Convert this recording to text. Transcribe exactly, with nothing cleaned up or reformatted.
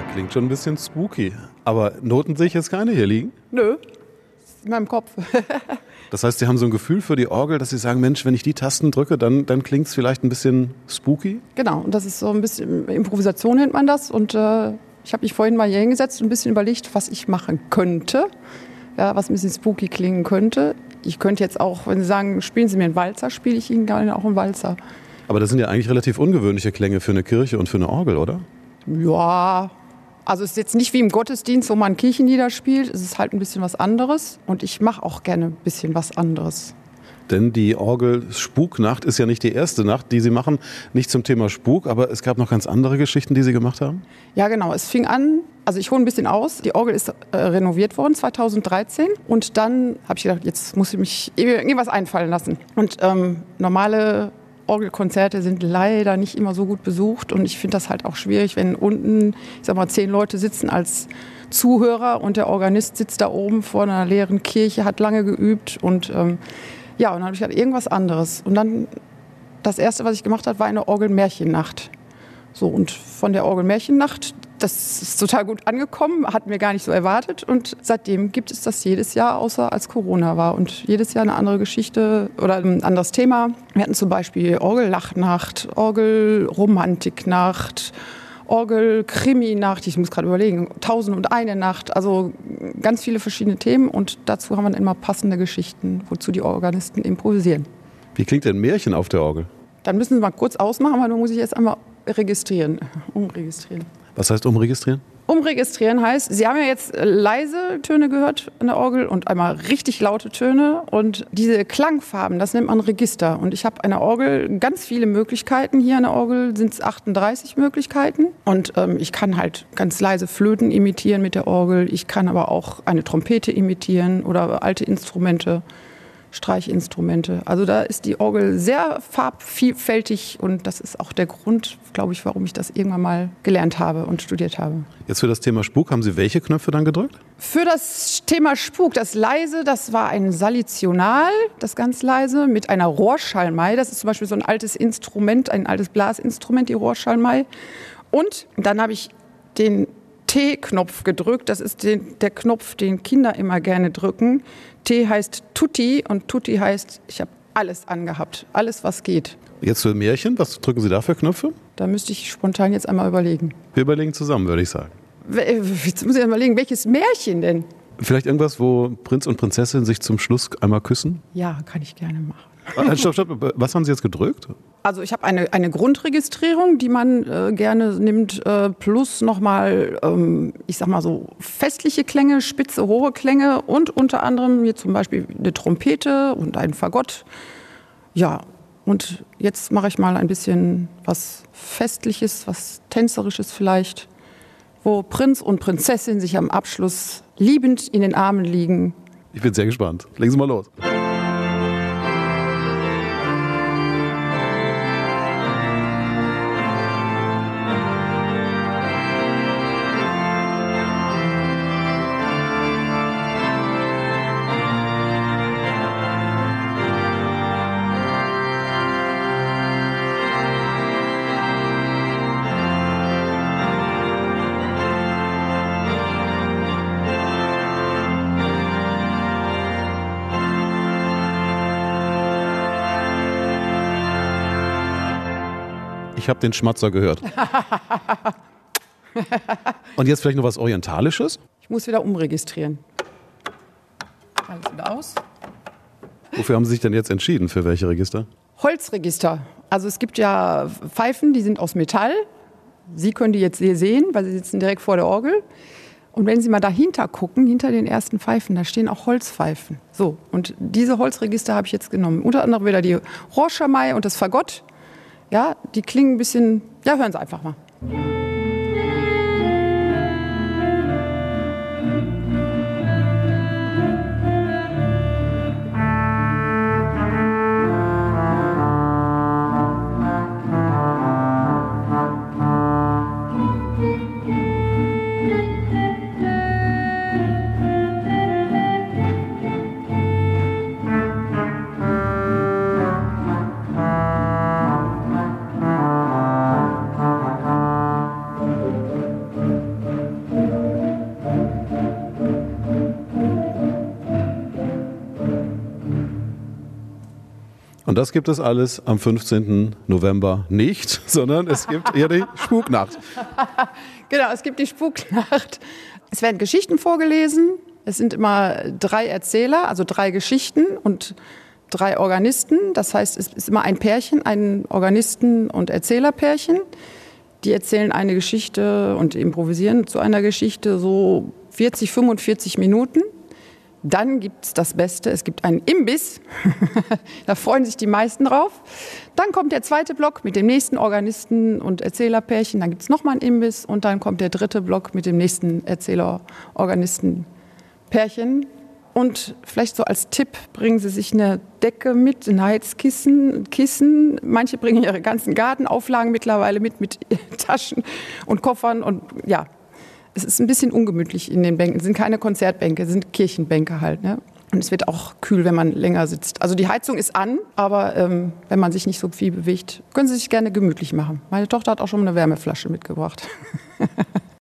Klingt schon ein bisschen spooky. Aber Noten sehe ich jetzt keine hier liegen? Nö, in meinem Kopf. Das heißt, Sie haben so ein Gefühl für die Orgel, dass Sie sagen, Mensch, wenn ich die Tasten drücke, dann, dann klingt es vielleicht ein bisschen spooky? Genau, und das ist so ein bisschen Improvisation nennt man das. Und äh, ich habe mich vorhin mal hier hingesetzt und ein bisschen überlegt, was ich machen könnte. Ja, was ein bisschen spooky klingen könnte. Ich könnte jetzt auch, wenn Sie sagen, spielen Sie mir einen Walzer, spiele ich Ihnen gerne auch einen Walzer. Aber das sind ja eigentlich relativ ungewöhnliche Klänge für eine Kirche und für eine Orgel, oder? Ja, also es ist jetzt nicht wie im Gottesdienst, wo man Kirchenlieder spielt. Es ist halt ein bisschen was anderes. Und ich mache auch gerne ein bisschen was anderes. Denn die Orgel Spuknacht ist ja nicht die erste Nacht, die Sie machen. Nicht zum Thema Spuk, aber es gab noch ganz andere Geschichten, die Sie gemacht haben? Ja, genau. Es fing an, also ich hole ein bisschen aus. Die Orgel ist äh, renoviert worden zweitausenddreizehn. Und dann habe ich gedacht, jetzt muss ich mich irgendwas einfallen lassen. Und ähm, normale Orgelkonzerte sind leider nicht immer so gut besucht. Und ich finde das halt auch schwierig, wenn unten, ich sag mal, zehn Leute sitzen als Zuhörer und der Organist sitzt da oben vor einer leeren Kirche, hat lange geübt und ähm, ja, und dann habe ich gedacht, irgendwas anderes. Und dann, das Erste, was ich gemacht habe, war eine Orgelmärchennacht. So, und von der Orgelmärchennacht, das ist total gut angekommen, hatten wir gar nicht so erwartet. Und seitdem gibt es das jedes Jahr, außer als Corona war. Und jedes Jahr eine andere Geschichte oder ein anderes Thema. Wir hatten zum Beispiel Orgellachnacht, Orgelromantiknacht, Orgel-Krimi-Nacht, ich muss gerade überlegen, Tausend und eine Nacht, also ganz viele verschiedene Themen und dazu haben wir dann immer passende Geschichten, wozu die Organisten improvisieren. Wie klingt denn ein Märchen auf der Orgel? Dann müssen Sie mal kurz ausmachen, aber dann muss ich jetzt einmal registrieren, umregistrieren. Was heißt umregistrieren? Umregistrieren heißt, Sie haben ja jetzt leise Töne gehört an der Orgel und einmal richtig laute Töne. Und diese Klangfarben, das nennt man Register. Und ich habe an der Orgel ganz viele Möglichkeiten. Hier an der Orgel sind es achtunddreißig Möglichkeiten. Und ähm, ich kann halt ganz leise Flöten imitieren mit der Orgel. Ich kann aber auch eine Trompete imitieren oder alte Instrumente. Streichinstrumente. Also da ist die Orgel sehr farbvielfältig und das ist auch der Grund, glaube ich, warum ich das irgendwann mal gelernt habe und studiert habe. Jetzt für das Thema Spuk, haben Sie welche Knöpfe dann gedrückt? Für das Thema Spuk, das leise, das war ein Salitional, das ganz leise, mit einer Rohrschalmei. Das ist zum Beispiel so ein altes Instrument, ein altes Blasinstrument, die Rohrschalmei. Und dann habe ich den T-Knopf gedrückt. Das ist den, der Knopf, den Kinder immer gerne drücken. T heißt Tutti und Tutti heißt, ich habe alles angehabt, alles was geht. Jetzt für Märchen, was drücken Sie da für Knöpfe? Da müsste ich spontan jetzt einmal überlegen. Wir überlegen zusammen, würde ich sagen. Jetzt muss ich überlegen, welches Märchen denn? Vielleicht irgendwas, wo Prinz und Prinzessin sich zum Schluss einmal küssen? Ja, kann ich gerne machen. Stopp, stopp, was haben Sie jetzt gedrückt? Also ich habe eine, eine Grundregistrierung, die man äh, gerne nimmt, äh, plus nochmal, ähm, ich sag mal so, festliche Klänge, spitze, hohe Klänge und unter anderem hier zum Beispiel eine Trompete und ein Fagott. Ja, und jetzt mache ich mal ein bisschen was Festliches, was Tänzerisches vielleicht, wo Prinz und Prinzessin sich am Abschluss liebend in den Armen liegen. Ich bin sehr gespannt. Legen Sie mal los. Ich habe den Schmatzer gehört. Und jetzt vielleicht noch was Orientalisches? Ich muss wieder umregistrieren. Alles wieder aus. Wofür haben Sie sich denn jetzt entschieden? Für welche Register? Holzregister. Also es gibt ja Pfeifen, die sind aus Metall. Sie können die jetzt hier sehen, weil Sie sitzen direkt vor der Orgel. Und wenn Sie mal dahinter gucken, hinter den ersten Pfeifen, da stehen auch Holzpfeifen. So, und diese Holzregister habe ich jetzt genommen. Unter anderem wieder die Rohrschalmei und das Fagott. Ja, die klingen ein bisschen, ja, hören Sie einfach mal. das gibt es alles am fünfzehnten November nicht, sondern es gibt eher die Spuknacht. Genau, es gibt die Spuknacht. Es werden Geschichten vorgelesen. Es sind immer drei Erzähler, also drei Geschichten und drei Organisten. Das heißt, es ist immer ein Pärchen, ein Organisten- und Erzählerpärchen. Die erzählen eine Geschichte und improvisieren zu einer Geschichte so vierzig, fünfundvierzig Minuten. Dann gibt es das Beste, es gibt einen Imbiss. Da freuen sich die meisten drauf. Dann kommt der zweite Block mit dem nächsten Organisten- und Erzählerpärchen. Dann gibt es nochmal einen Imbiss. Und dann kommt der dritte Block mit dem nächsten Erzähler-Organisten-Pärchen. Und vielleicht so als Tipp, bringen Sie sich eine Decke mit, ein Heizkissen, ein Kissen. Manche bringen ihre ganzen Gartenauflagen mittlerweile mit, mit Taschen und Koffern. Und ja, es ist ein bisschen ungemütlich in den Bänken. Es sind keine Konzertbänke, es sind Kirchenbänke halt. Ne? Und es wird auch kühl, wenn man länger sitzt. Also die Heizung ist an, aber ähm, wenn man sich nicht so viel bewegt, können Sie sich gerne gemütlich machen. Meine Tochter hat auch schon eine Wärmeflasche mitgebracht.